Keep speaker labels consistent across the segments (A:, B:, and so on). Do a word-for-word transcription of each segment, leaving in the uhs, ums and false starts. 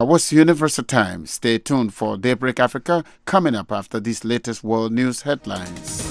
A: What's Universal Time? Stay tuned for Daybreak Africa coming up after these latest world news headlines.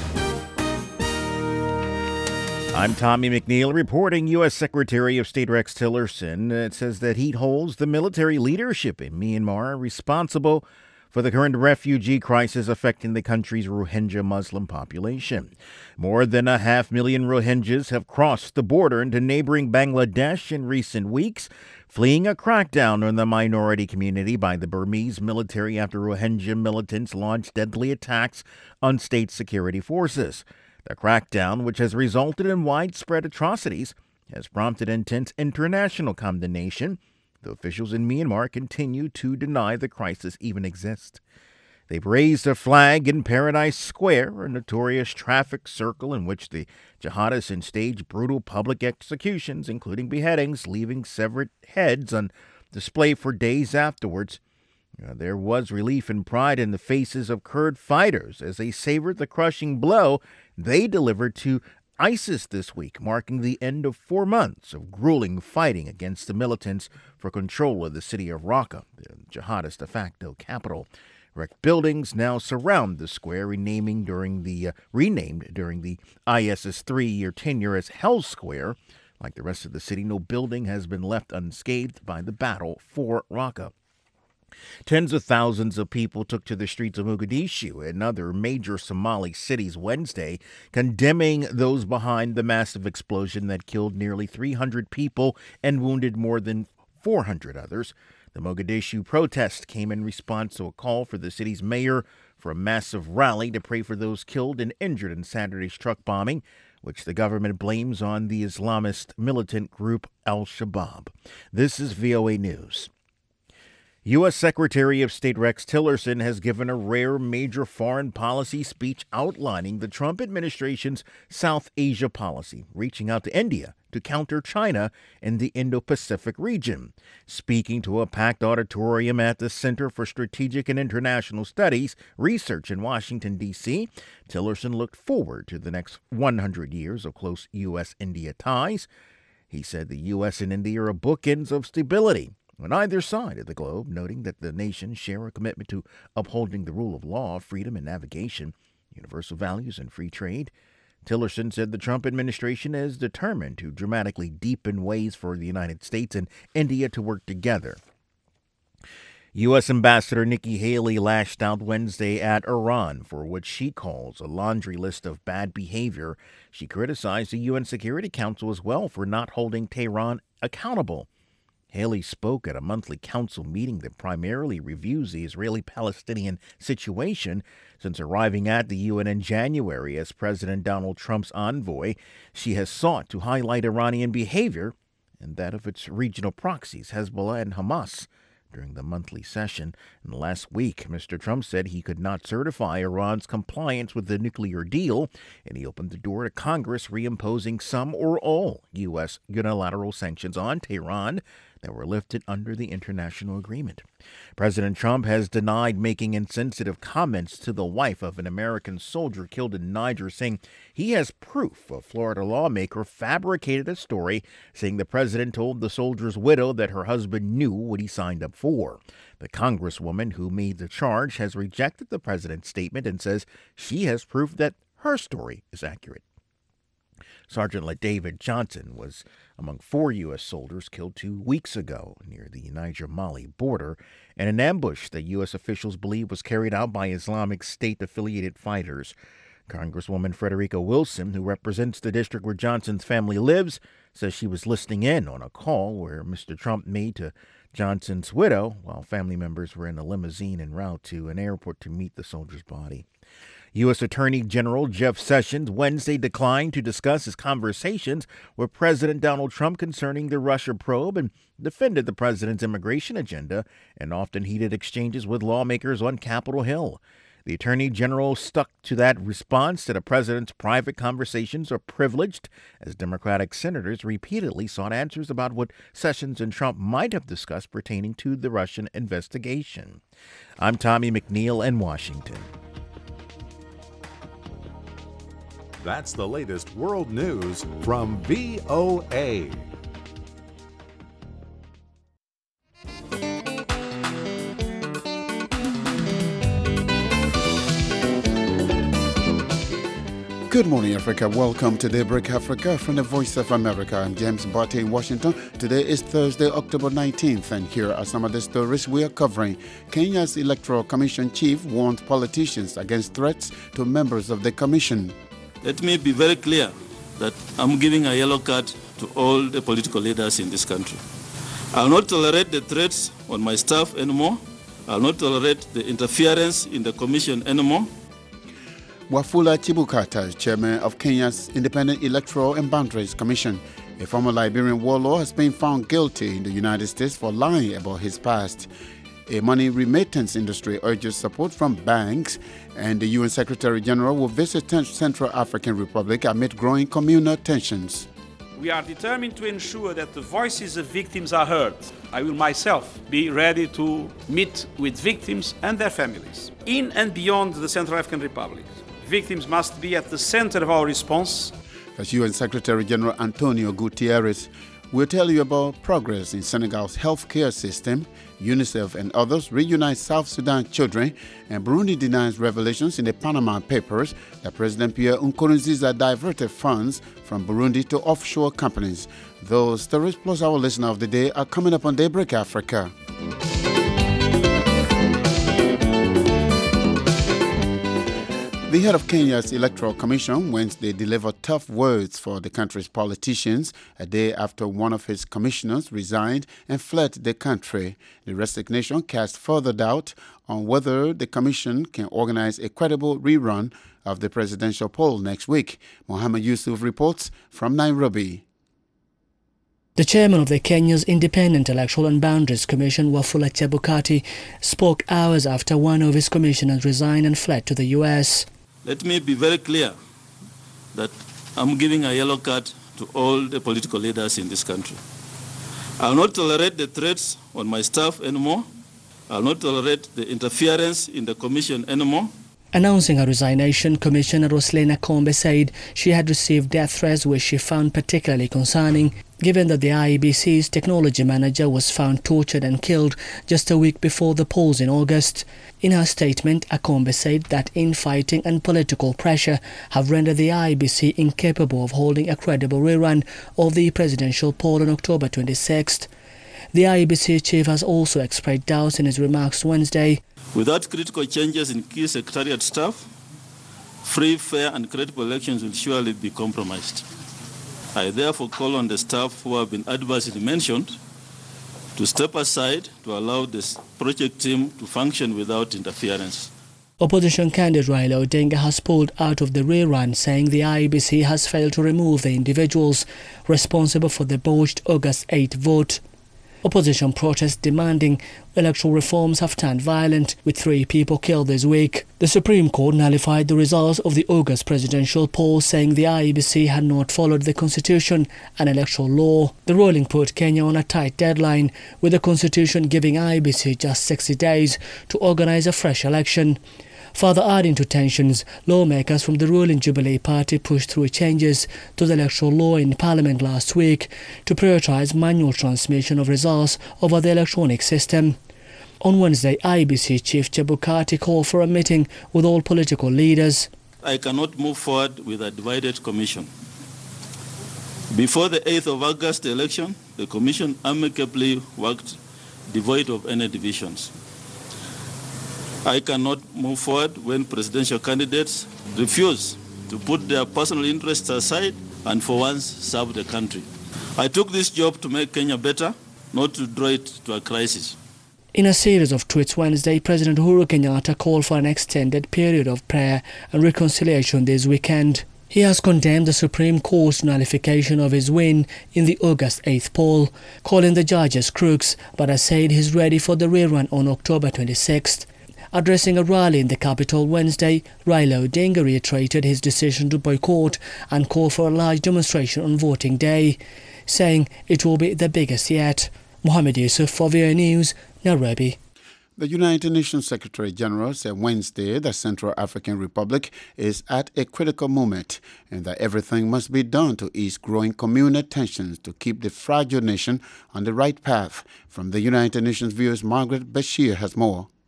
B: I'm Tommy McNeil reporting. U S. Secretary of State Rex Tillerson uh, says that he holds the military leadership in Myanmar responsible for the current refugee crisis affecting the country's Rohingya Muslim population. More than a half million Rohingyas have crossed the border into neighboring Bangladesh in recent weeks, fleeing a crackdown on the minority community by the Burmese military after Rohingya militants launched deadly attacks on state security forces. The crackdown, which has resulted in widespread atrocities, has prompted intense international condemnation. The officials in Myanmar continue to deny the crisis even exists. They've raised a flag in Paradise Square, a notorious traffic circle in which the jihadists staged brutal public executions, including beheadings, leaving severed heads on display for days afterwards. Uh, there was relief and pride in the faces of Kurd fighters as they savored the crushing blow they delivered to ISIS this week, marking the end of four months of grueling fighting against the militants for control of the city of Raqqa, the jihadist de facto capital. Wrecked buildings now surround the square, renaming during the uh, renamed during the I S's three-year tenure as Hell Square. Like the rest of the city, no building has been left unscathed by the battle for Raqqa. Tens of thousands of people took to the streets of Mogadishu and other major Somali cities Wednesday, condemning those behind the massive explosion that killed nearly three hundred people and wounded more than four hundred others. The Mogadishu protest came in response to a call for the city's mayor for a massive rally to pray for those killed and injured in Saturday's truck bombing, which the government blames on the Islamist militant group Al-Shabaab. This is V O A News. U S. Secretary of State Rex Tillerson has given a rare major foreign policy speech outlining the Trump administration's South Asia policy, reaching out to India to counter China in the Indo-Pacific region. Speaking to a packed auditorium at the Center for Strategic and International Studies Research in Washington, D C, Tillerson looked forward to the next one hundred years of close U S India ties. He said the U S and India are bookends of stability on either side of the globe, noting that the nations share a commitment to upholding the rule of law, freedom and navigation, universal values, and free trade. Tillerson said the Trump administration is determined to dramatically deepen ways for the United States and India to work together. U S. Ambassador Nikki Haley lashed out Wednesday at Iran for what she calls a laundry list of bad behavior. She criticized the U N Security Council as well for not holding Tehran accountable. Haley spoke at a monthly council meeting that primarily reviews the Israeli-Palestinian situation. Since arriving at the U N in January as President Donald Trump's envoy, she has sought to highlight Iranian behavior and that of its regional proxies, Hezbollah and Hamas. During the monthly session and last week, Mister Trump said he could not certify Iran's compliance with the nuclear deal, and he opened the door to Congress reimposing some or all U S unilateral sanctions on Tehran that were lifted under the international agreement. President Trump has denied making insensitive comments to the wife of an American soldier killed in Niger, saying he has proof a Florida lawmaker fabricated a story saying the president told the soldier's widow that her husband knew what he signed up for. The congresswoman who made the charge has rejected the president's statement and says she has proof that her story is accurate. Sergeant LaDavid Johnson was among four U S soldiers killed two weeks ago near the Niger-Mali border in an ambush that U S officials believe was carried out by Islamic State-affiliated fighters. Congresswoman Frederica Wilson, who represents the district where Johnson's family lives, says she was listening in on a call where Mister Trump made to Johnson's widow while family members were in a limousine en route to an airport to meet the soldier's body. U S. Attorney General Jeff Sessions Wednesday declined to discuss his conversations with President Donald Trump concerning the Russia probe and defended the president's immigration agenda and often heated exchanges with lawmakers on Capitol Hill. The Attorney General stuck to that response that the president's private conversations are privileged, as Democratic senators repeatedly sought answers about what Sessions and Trump might have discussed pertaining to the Russian investigation. I'm Tommy McNeil in Washington.
C: That's the latest world news from V O A.
A: Good morning, Africa. Welcome to Daybreak Africa from the Voice of America. I'm James Barty in Washington. Today is Thursday, October nineteenth, and here are some of the stories we are covering. Kenya's Electoral Commission chief warned politicians against threats to members of the commission.
D: Let me be very clear that I'm giving a yellow card to all the political leaders in this country. I'll not tolerate the threats on my staff anymore. I'll not tolerate the interference in the commission anymore.
A: Wafula Chebukati, chairman of Kenya's Independent Electoral and Boundaries Commission, a former Liberian warlord, has been found guilty in the United States for lying about his past. A money remittance industry urges support from banks, and the U N Secretary General will visit Central African Republic amid growing communal tensions.
E: We are determined to ensure that the voices of victims are heard. I will myself be ready to meet with victims and their families. In and beyond the Central African Republic, victims must be at the center of our response.
A: As U N Secretary General Antonio Guterres will tell you about progress in Senegal's healthcare system. UNICEF and others reunite South Sudan children, and Burundi denies revelations in the Panama Papers that President Pierre Nkurunziza diverted funds from Burundi to offshore companies. Those stories plus our listener of the day are coming up on Daybreak Africa. The head of Kenya's Electoral Commission Wednesday delivered tough words for the country's politicians a day after one of his commissioners resigned and fled the country. The resignation cast further doubt on whether the commission can organize a credible rerun of the presidential poll next week. Mohammed Yusuf reports from Nairobi.
F: The chairman of the Kenya's Independent Electoral and Boundaries Commission, Wafula Chebukati, spoke hours after one of his commissioners resigned and fled to the U S.
D: Let me be very clear that I'm giving a yellow card to all the political leaders in this country. I'll not tolerate the threats on my staff anymore. I'll not tolerate the interference in the commission anymore.
F: Announcing her resignation, Commissioner Roslena Kombe said she had received death threats which she found particularly concerning, given that the I E B C's technology manager was found tortured and killed just a week before the polls in August. In her statement, Akombe said that infighting and political pressure have rendered the I E B C incapable of holding a credible rerun of the presidential poll on October twenty-sixth. The I E B C chief has also expressed doubts in his remarks Wednesday.
D: Without critical changes in key secretariat staff, free, fair and credible elections will surely be compromised. I therefore call on the staff who have been adversely mentioned to step aside to allow this project team to function without interference.
F: Opposition candidate Raila Odinga has pulled out of the rerun, saying the I E B C has failed to remove the individuals responsible for the botched August eighth vote. Opposition protests demanding electoral reforms have turned violent, with three people killed this week. The Supreme Court nullified the results of the August presidential poll, saying the I E B C had not followed the Constitution and electoral law. The ruling put Kenya on a tight deadline, with the Constitution giving I E B C just sixty days to organize a fresh election. Further adding to tensions, lawmakers from the ruling Jubilee Party pushed through changes to the electoral law in Parliament last week to prioritise manual transmission of results over the electronic system. On Wednesday, I E B C Chief Chebukati called for a meeting with all political leaders.
D: I cannot move forward with a divided commission. Before the eighth of August election, the commission amicably worked devoid of any divisions. I cannot move forward when presidential candidates refuse to put their personal interests aside and for once serve the country. I took this job to make Kenya better, not to draw it to a crisis.
F: In a series of tweets Wednesday, President Uhuru Kenyatta called for an extended period of prayer and reconciliation this weekend. He has condemned the Supreme Court's nullification of his win in the August eighth poll, calling the judges crooks, but has said he's ready for the rerun on October twenty-sixth. Addressing a rally in the capital Wednesday, Raila Odinga reiterated his decision to boycott and call for a large demonstration on voting day, saying it will be the biggest yet. Mohammed Yusuf for V O A News, Nairobi.
A: The United Nations Secretary General said Wednesday that Central African Republic is at a critical moment and that everything must be done to ease growing communal tensions to keep the fragile nation on the right path. From the United Nations viewers, Margaret Bashir has more.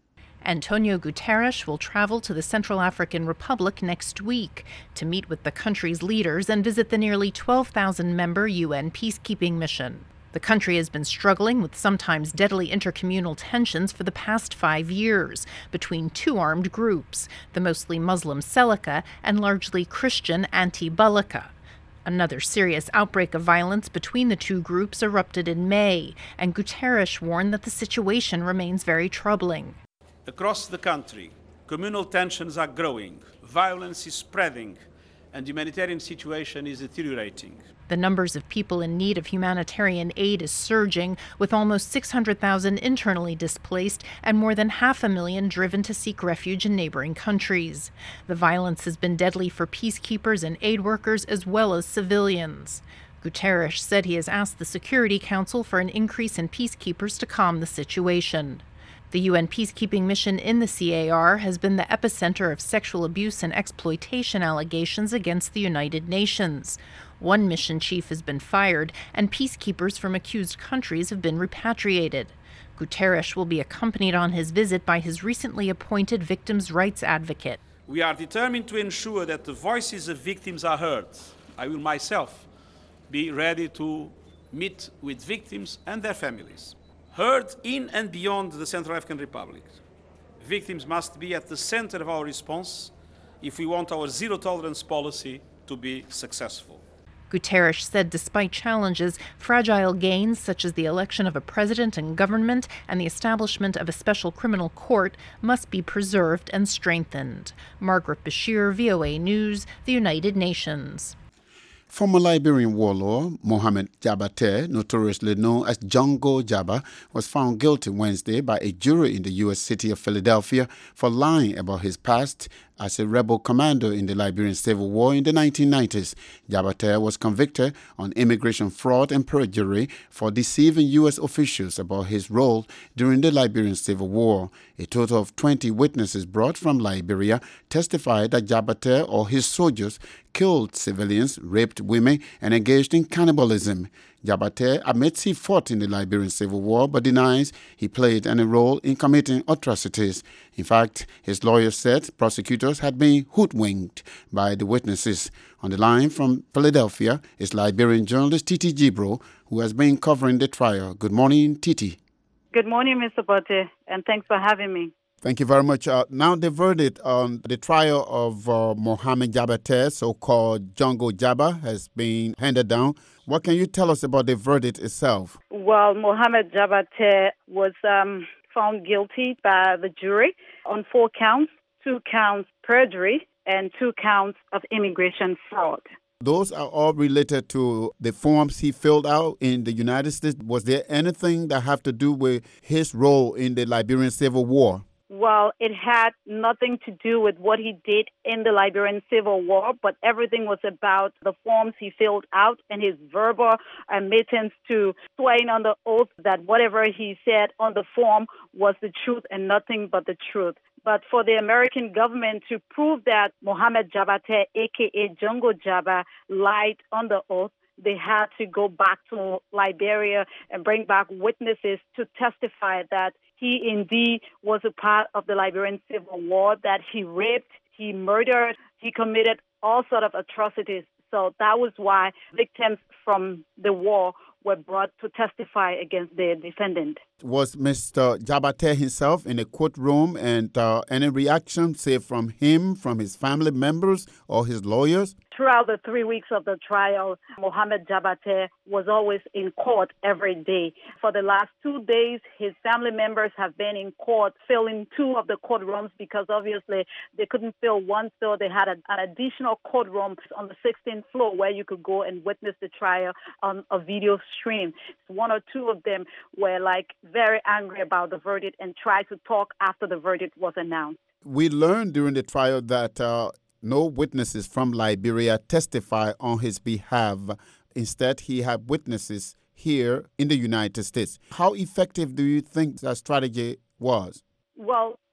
G: Antonio Guterres will travel to the Central African Republic next week to meet with the country's leaders and visit the nearly twelve thousand member U N peacekeeping mission. The country has been struggling with sometimes deadly intercommunal tensions for the past five years between two armed groups, the mostly Muslim Seleka and largely Christian Anti-Balaka. Another serious outbreak of violence between the two groups erupted in May, and Guterres warned that the situation remains very troubling.
E: Across the country, communal tensions are growing, violence is spreading, and the humanitarian situation is deteriorating.
G: The numbers of people in need of humanitarian aid is surging, with almost six hundred thousand internally displaced and more than half a million driven to seek refuge in neighboring countries. The violence has been deadly for peacekeepers and aid workers as well as civilians. Guterres said he has asked the Security Council for an increase in peacekeepers to calm the situation. The U N peacekeeping mission in the C A R has been the epicenter of sexual abuse and exploitation allegations against the United Nations. One mission chief has been fired, and peacekeepers from accused countries have been repatriated. Guterres will be accompanied on his visit by his recently appointed victims' rights advocate.
E: We are determined to ensure that the voices of victims are heard. I will myself be ready to meet with victims and their families. Heard in and beyond the Central African Republic. Victims must be at the center of our response if we want our zero-tolerance policy to be successful.
G: Guterres said despite challenges, fragile gains such as the election of a president and government and the establishment of a special criminal court must be preserved and strengthened. Margaret Bashir, V O A News, the United Nations.
A: Former Liberian warlord Mohamed Jabate, notoriously known as Django Jaba, was found guilty Wednesday by a jury in the U S city of Philadelphia for lying about his past as a rebel commander in the Liberian Civil War in the nineteen nineties. Jabate was convicted on immigration fraud and perjury for deceiving U S officials about his role during the Liberian Civil War. A total of twenty witnesses brought from Liberia testified that Jabate or his soldiers killed civilians, raped women, and engaged in cannibalism. Jabate admits he fought in the Liberian Civil War but denies he played any role in committing atrocities. In fact, his lawyer said prosecutors had been hoodwinked by the witnesses. On the line from Philadelphia is Liberian journalist Titi Jibro, who has been covering the trial. Good morning, Titi.
H: Good morning, Mister Bote, and thanks for having me.
A: Thank you very much. Uh, now the verdict on the trial of uh, Mohamed Jabate, so-called Django Jaba, has been handed down. What can you tell us about the verdict itself?
H: Well, Mohamed Jabate was um, found guilty by the jury on four counts, two counts perjury and two counts of immigration fraud.
A: Those are all related to the forms he filled out in the United States. Was there anything that have to do with his role in the Liberian Civil War?
H: Well, it had nothing to do with what he did in the Liberian Civil War, but everything was about the forms he filled out and his verbal admittance to swearing on the oath that whatever he said on the form was the truth and nothing but the truth. But for the American government to prove that Mohamed Jabate, a k a. Django Jaba, lied on the oath, they had to go back to Liberia and bring back witnesses to testify that he indeed was a part of the Liberian Civil War, that he raped, he murdered, he committed all sorts of atrocities. So that was why victims from the war were brought to testify against the defendant.
A: Was Mister Jabate himself in a courtroom, and uh, any reaction, say, from him, from his family members or his lawyers?
H: Throughout the three weeks of the trial, Mohamed Jabate was always in court every day. For the last two days, his family members have been in court filling two of the courtrooms because obviously they couldn't fill one, so they had a, an additional courtroom on the sixteenth floor where you could go and witness the trial on a video stream. One or two of them were like very angry about the verdict and tried to talk after the verdict was announced.
A: We learned during the trial that uh, no witnesses from Liberia testify on his behalf. Instead, he had witnesses here in the United States. How effective do you think that strategy was?
H: Well,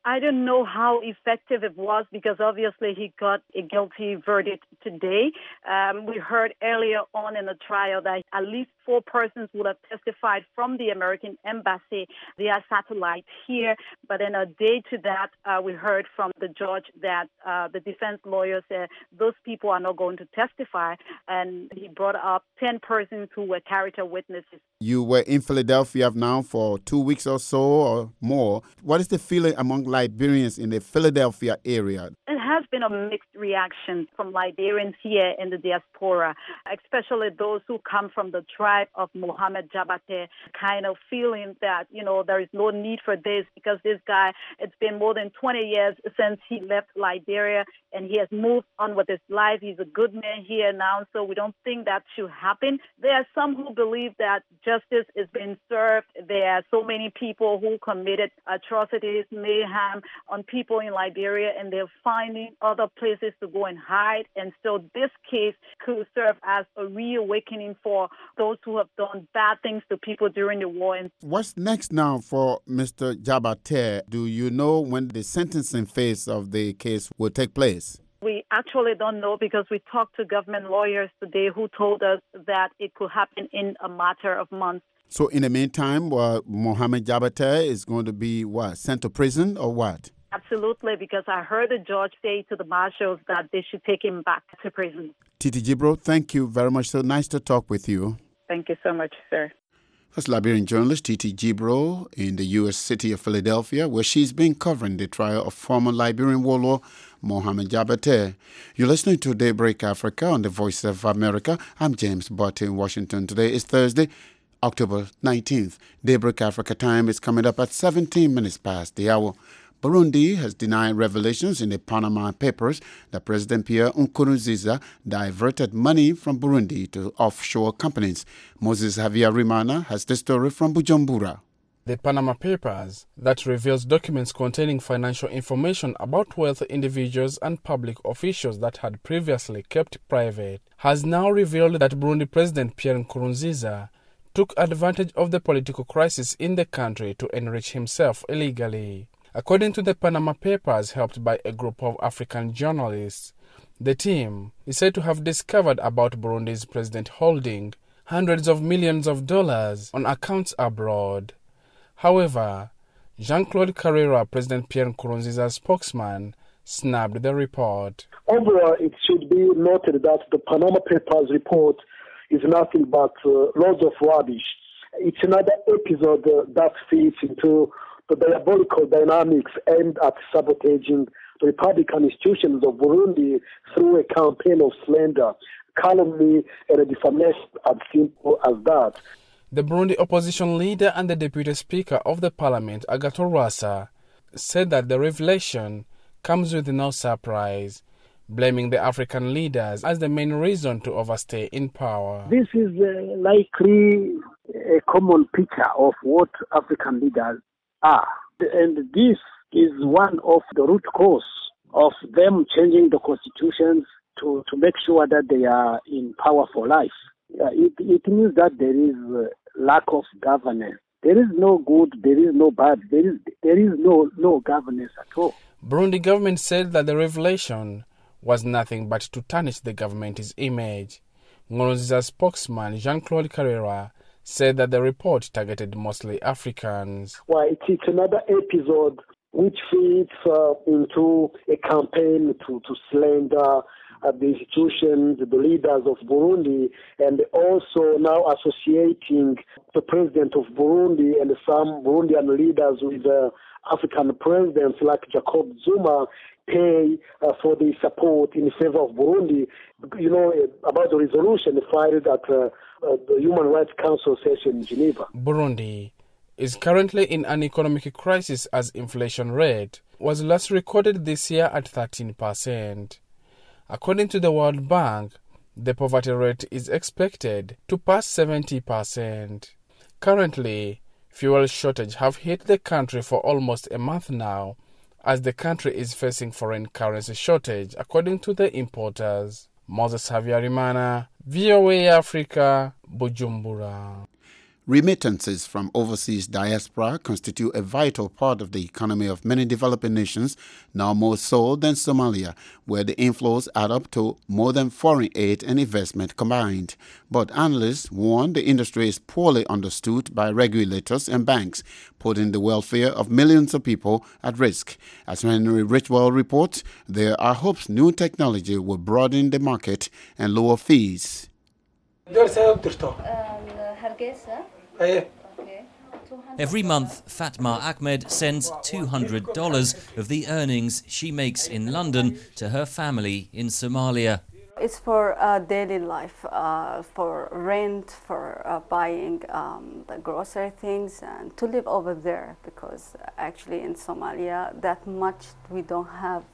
H: I don't know how effective it was because obviously he got a guilty verdict today. Um, we heard earlier on in the trial that at least four persons would have testified from the American embassy via satellite here. But in a day to that, uh, we heard from the judge that uh, the defense lawyer said those people are not going to testify. And he brought up ten persons who were character witnesses.
A: You were in Philadelphia now for two weeks or so or more. What is the feeling among Liberians in the Philadelphia area?
H: It has been a mixed reaction from Liberians here in the diaspora, especially those who come from the tribe of Mohammed Jabate, kind of feeling that, you know, there is no need for this because this guy, it's been more than twenty years since he left Liberia and he has moved on with his life. He's a good man here now, so we don't think that should happen. There are some who believe that justice is being served. There are so many people who committed atrocities, mayhem on people in Liberia, and they're finding other places to go and hide. And so this case could serve as a reawakening for those who have done bad things to people during the war. And
A: what's next now for Mister Jabate? Do you know when the sentencing phase of the case will take place?
H: We actually don't know because we talked to government lawyers today who told us that it could happen in a matter of months.
A: So in the meantime, uh, Mohammed Jabate is going to be what, sent to prison or what?
H: Absolutely, because I heard the judge say to the marshals that they should take him back to prison.
A: Titi Jibro, thank you very much. So nice to talk with you.
H: Thank you so much, sir.
A: That's Liberian journalist Titi Jibro in the U S city of Philadelphia, where she's been covering the trial of former Liberian warlord Mohammed Jabate. You're listening to Daybreak Africa on the Voice of America. I'm James Butt in Washington. Today is Thursday, October nineteenth. Daybreak Africa time is coming up at seventeen minutes past the hour. Burundi has denied revelations in the Panama Papers that President Pierre Nkurunziza diverted money from Burundi to offshore companies. Moses Havyarimana has the story from Bujumbura.
I: The Panama Papers, that reveals documents containing financial information about wealthy individuals and public officials that had previously kept private, has now revealed that Burundi President Pierre Nkurunziza took advantage of the political crisis in the country to enrich himself illegally. According to the Panama Papers, helped by a group of African journalists, the team is said to have discovered about Burundi's president holding hundreds of millions of dollars on accounts abroad. However, Jean-Claude Carrera, President Pierre Nkurunziza's spokesman, snapped the report.
J: Overall, it should be noted that the Panama Papers report is nothing but uh, loads of rubbish. It's another episode uh, that fits into the diabolical dynamics aimed at sabotaging the Republican institutions of Burundi through a campaign of slander, calumny, and defamation, as simple as that.
I: The Burundi opposition leader and the deputy speaker of the parliament, Agathon Rwasa, said that the revelation comes with no surprise, blaming the African leaders as the main reason to overstay in power.
J: This is uh, likely a common picture of what African leaders are. And this is one of the root cause of them changing the constitutions to, to make sure that they are in power for life. Uh, it, it means that there is uh, lack of governance. There is no good, there is no bad, there is there is no, no governance at all.
I: Burundi government said that the revelation was nothing but to tarnish the government's image. Nkurunziza's spokesman, Jean-Claude Carrera, said that the report targeted mostly Africans.
J: Well, it's another episode which feeds uh, into a campaign to, to slander uh, the institutions, the leaders of Burundi, and also now associating the president of Burundi and some Burundian leaders with uh, African presidents like Jacob Zuma pay uh, for the support in favor of Burundi. You know, about the resolution filed at uh, uh, the Human Rights Council session in Geneva.
I: Burundi is currently in an economic crisis as inflation rate was last recorded this year at thirteen percent. According to the World Bank, the poverty rate is expected to pass seventy percent. Currently, fuel shortage have hit the country for almost a month now, as the country is facing foreign currency shortage, according to the importers. Moses Havyarimana, V O A Africa, Bujumbura.
A: Remittances from overseas diaspora constitute a vital part of the economy of many developing nations, now more so than Somalia, where the inflows add up to more than foreign aid and investment combined. But analysts warn the industry is poorly understood by regulators and banks, putting the welfare of millions of people at risk. As Henry Richwell reports, there are hopes new technology will broaden the market and lower fees.
K: Every month, Fatma Ahmed sends two hundred dollars of the earnings she makes in London to her family in Somalia.
L: It's for uh, daily life, uh, for rent, for uh, buying um, the grocery things, and to live over there, because actually in Somalia that much we don't have.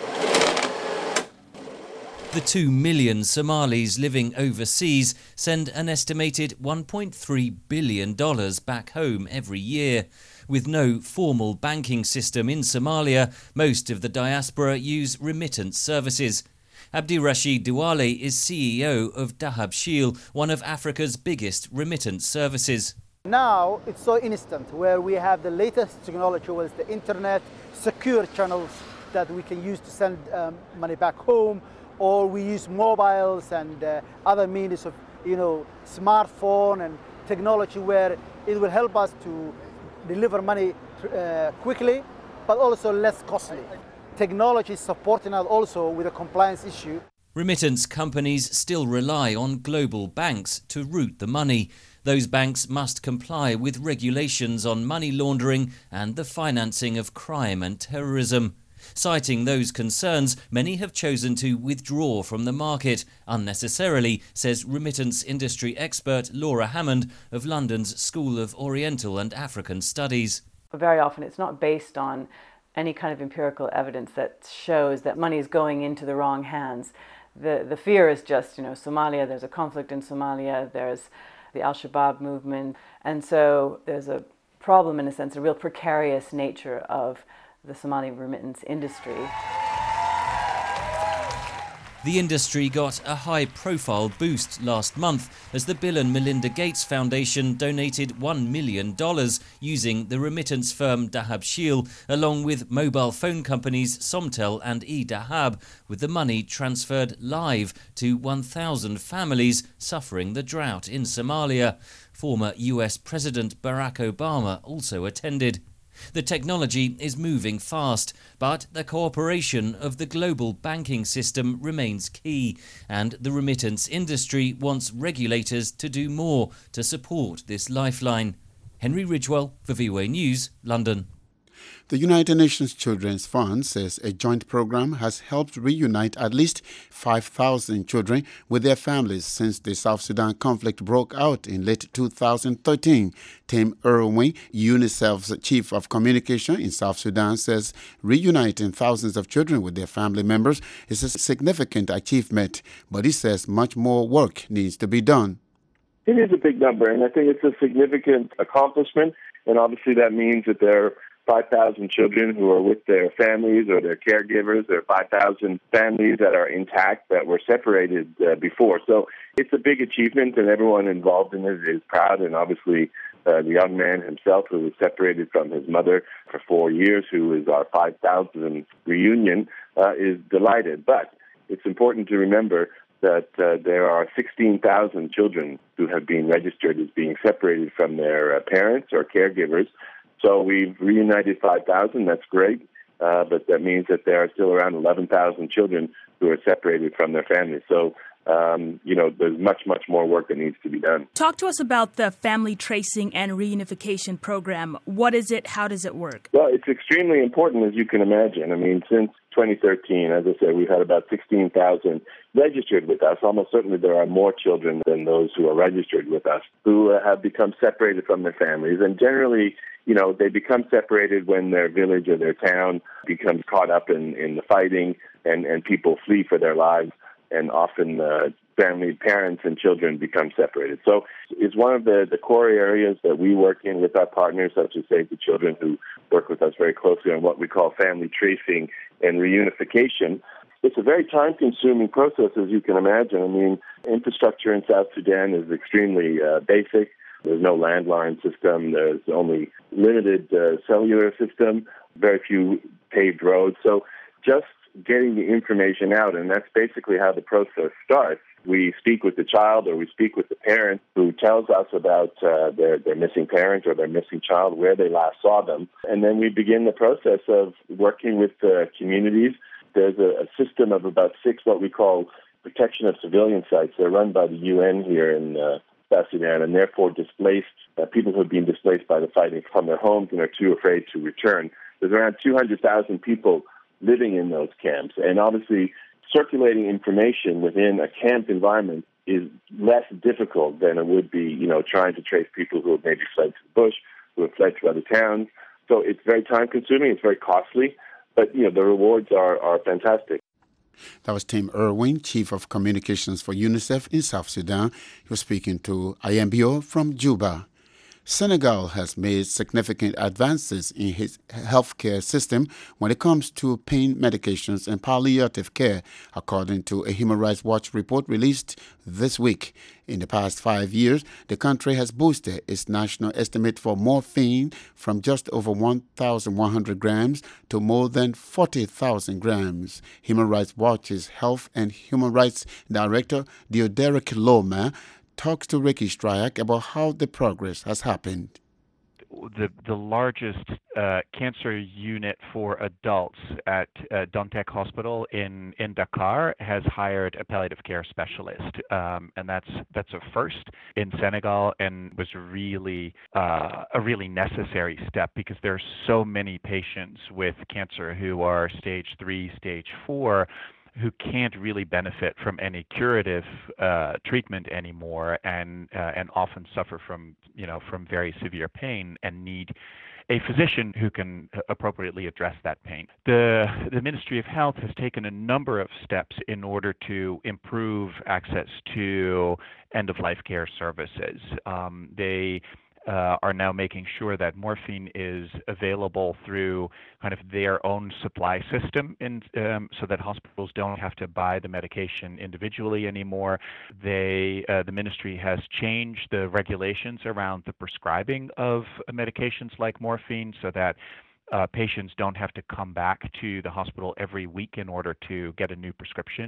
K: The two million Somalis living overseas send an estimated one point three billion dollars back home every year. With no formal banking system in Somalia, most of the diaspora use remittance services. Abdi Rashid Duale is C E O of Dahabshil, one of Africa's biggest remittance services.
M: Now it's so instant, where we have the latest technology with the internet, secure channels that we can use to send um, money back home, or we use mobiles and uh, other means of, you know, smartphone and technology, where it will help us to deliver money uh, quickly, but also less costly. Technology is supporting us also with a compliance issue.
K: Remittance companies still rely on global banks to route the money. Those banks must comply with regulations on money laundering and the financing of crime and terrorism. Citing those concerns, many have chosen to withdraw from the market unnecessarily, says remittance industry expert Laura Hammond of London's School of Oriental and African Studies.
N: Very often it's not based on any kind of empirical evidence that shows that money is going into the wrong hands. The, the fear is just, you know, Somalia, there's a conflict in Somalia, there's the Al-Shabaab movement, and so there's a problem, in a sense, a real precarious nature of the Somali remittance industry.
K: The industry got a high-profile boost last month as the Bill and Melinda Gates Foundation donated one million dollars using the remittance firm Dahabshil, along with mobile phone companies Somtel and eDahab, with the money transferred live to one thousand families suffering the drought in Somalia. Former U S President Barack Obama also attended. The technology is moving fast, but the cooperation of the global banking system remains key, and the remittance industry wants regulators to do more to support this lifeline. Henry Ridgewell for V O A News, London.
A: The United Nations Children's Fund says a joint program has helped reunite at least five thousand children with their families since the South Sudan conflict broke out in late two thousand thirteen. Tim Irwin, UNICEF's Chief of Communication in South Sudan, says reuniting thousands of children with their family members is a significant achievement, but he says much more work needs to be done.
O: It is a big number, and I think it's a significant accomplishment, and obviously that means that there are five thousand children who are with their families or their caregivers. There are five thousand families that are intact that were separated uh, before. So it's a big achievement, and everyone involved in it is proud. And obviously uh, the young man himself, who was separated from his mother for four years, who is our five thousandth reunion, uh, is delighted. But it's important to remember that uh, there are sixteen thousand children who have been registered as being separated from their uh, parents or caregivers. So we've reunited five thousand, that's great, uh, but that means that there are still around eleven thousand children who are separated from their families. So, um, you know, there's much, much more work that needs to be done.
P: Talk to us about the family tracing and reunification program. What is it? How does it work?
O: Well, it's extremely important, as you can imagine. I mean, since twenty thirteen, as I said, we've had about sixteen thousand registered with us. Almost certainly there are more children than those who are registered with us who uh, have become separated from their families. And generally, you know, they become separated when their village or their town becomes caught up in, in the fighting, and, and people flee for their lives, and often uh, family, parents and children become separated. So it's one of the, the core areas that we work in with our partners, such as Save the Children, who work with us very closely on what we call family tracing and reunification. It's a very time-consuming process, as you can imagine. I mean, infrastructure in South Sudan is extremely uh, basic. There's no landline system. There's only limited uh, cellular system, very few paved roads. So just getting the information out, and that's basically how the process starts. We speak with the child or we speak with the parent who tells us about uh, their, their missing parent or their missing child, where they last saw them. And then we begin the process of working with the communities. There's a, a system of about six what we call protection of civilian sites. They're run by the U N here in uh, South Sudan, and therefore displaced uh, people who have been displaced by the fighting from their homes and are too afraid to return. There's around two hundred thousand people living in those camps, and obviously circulating information within a camp environment is less difficult than it would be, you know, trying to trace people who have maybe fled to the bush, who have fled to other towns. So it's very time-consuming, it's very costly, but, you know, the rewards are, are fantastic.
A: That was Tim Irwin, Chief of Communications for UNICEF in South Sudan. He was speaking to I M B O from Juba. Senegal has made significant advances in its healthcare system when it comes to pain medications and palliative care, according to a Human Rights Watch report released this week. In the past five years, the country has boosted its national estimate for morphine from just over one thousand one hundred grams to more than forty thousand grams. Human Rights Watch's Health and Human Rights Director, Dioderic Loma, talks to Ricky Stryak about how the progress has happened.
Q: The the largest uh, cancer unit for adults at uh, Dantec Hospital in, in Dakar has hired a palliative care specialist, um, and that's that's a first in Senegal, and was really uh, a really necessary step because there are so many patients with cancer who are stage three, stage four, who can't really benefit from any curative uh, treatment anymore, and uh, and often suffer from you know from very severe pain and need a physician who can appropriately address that pain. The the Ministry of Health has taken a number of steps in order to improve access to end-of-life care services. Um, they Uh, are now making sure that morphine is available through kind of their own supply system, in, um, so that hospitals don't have to buy the medication individually anymore. They, uh, the ministry has changed the regulations around the prescribing of medications like morphine, so that Uh, patients don't have to come back to the hospital every week in order to get a new prescription.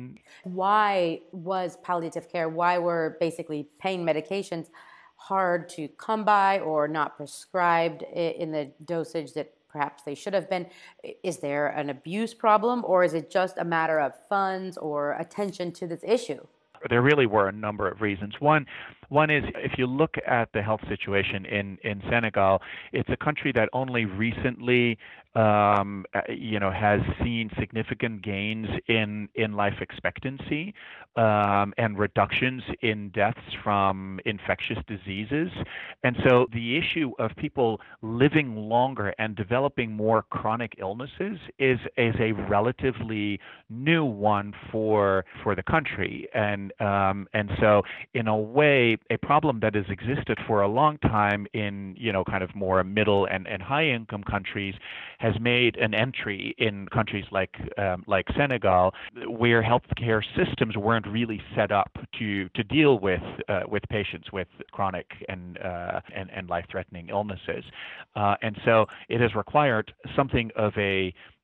R: Why was palliative care, why were basically pain medications hard to come by or not prescribed in the dosage that perhaps they should have been? Is there an abuse problem, or is it just a matter of funds or attention to this issue?
Q: There really were a number of reasons. One, one is if you look at the health situation in, in Senegal, it's a country that only recently um, you know, has seen significant gains in, in life expectancy um, and reductions in deaths from infectious diseases. And so the issue of people living longer and developing more chronic illnesses is, is a relatively new one for, for the country. And, um, and so in a way, a problem that has existed for a long time in, you know, kind of more middle and, and high income countries has made an entry in countries like um, like Senegal, where healthcare systems weren't really set up to to deal with uh, with patients with chronic and uh, and, and life-threatening illnesses, uh, and so it has required something of a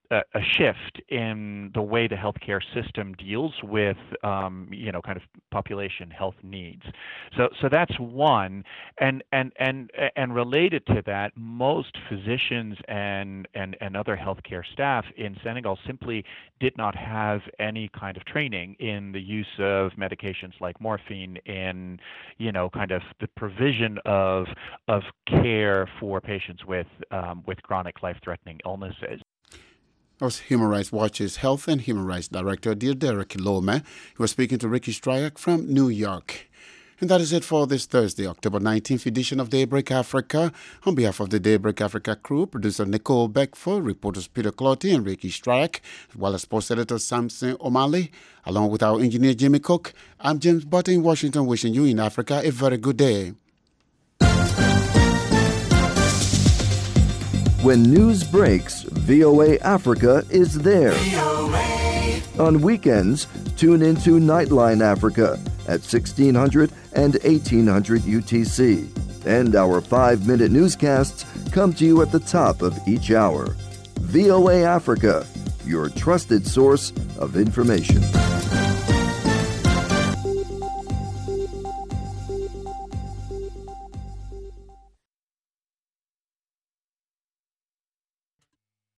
Q: a shift in the way the healthcare system deals with, um, you know, kind of population health needs. So, so that's one, and and and and related to that, most physicians and and and other healthcare staff in Senegal simply did not have any kind of training in the use of medications like morphine, in, you know, kind of the provision of of care for patients with um, with chronic life-threatening illnesses.
A: That was Human Rights Watch's Health and Human Rights Director, Dioderic Loma. He was speaking to Ricky Stryak from New York. And that is it for this Thursday, October nineteenth edition of Daybreak Africa. On behalf of the Daybreak Africa crew, producer Nicole Beckford, reporters Peter Clotty and Ricky Stryak, as well as sports editor Samson O'Malley, along with our engineer Jimmy Cook, I'm James Button in Washington, wishing you in Africa a very good day.
S: When news breaks, V O A Africa is there. V O A. On weekends, tune into Nightline Africa at sixteen hundred and eighteen hundred U T C. And our five-minute newscasts come to you at the top of each hour. V O A Africa, your trusted source of information.